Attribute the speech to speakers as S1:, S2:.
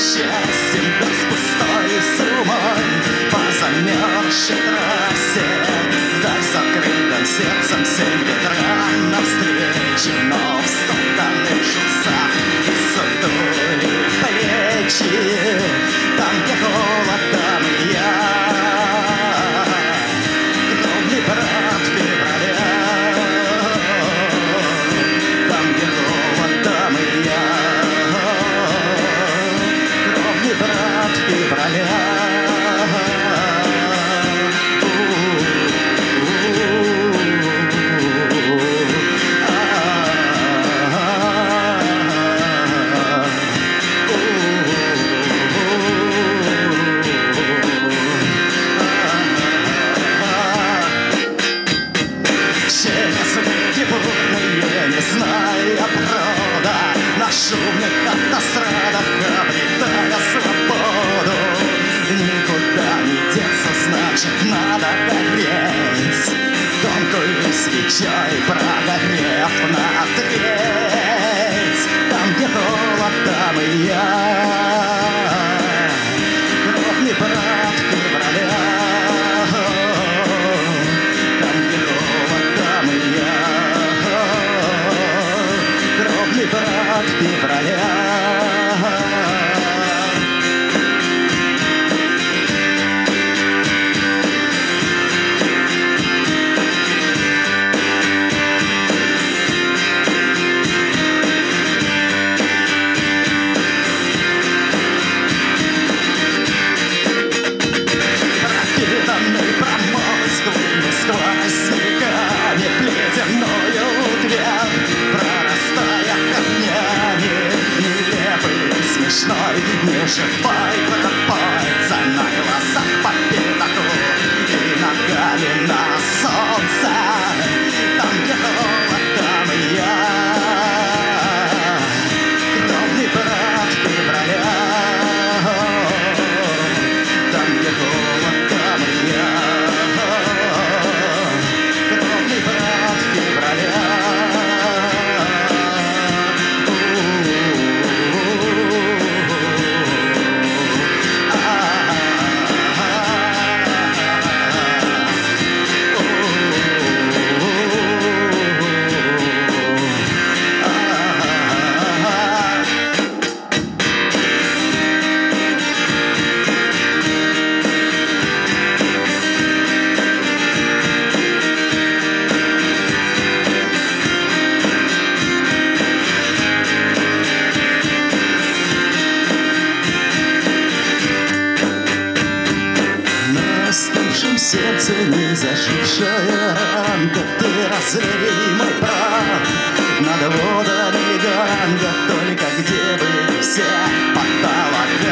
S1: счастьем, да с пустой сумой по замерзшей трассе. Вдаль с открытым сердцем 7 ветрам навстречу, но в стоптанных шусах и сутулые плечи. Там, где холод, там и я, кровный брат февраля. Там, где холод, там и я, кровный брат февраля. Не зная брода, на шумных автострадах обретая свободу. Никуда не деться, значит, надо гореть тонкую свечой, прогорев на треть. Там, где холод, там и я, кровный брат февраля. Брат февраля. Пропитанный промозглыми сквозняками плетенную дверь, прорастая камнями, нелепый, смешной, неживой пропойца на глазах по пятаку и ногами на солнце. Там, где холод, там и я, кровный брат февраля. Там, где холод, там и я, кровный брат февраля. В сердце не зажившая ранка, ты разлей мой прах над водами Ганга. Только где бы все потолок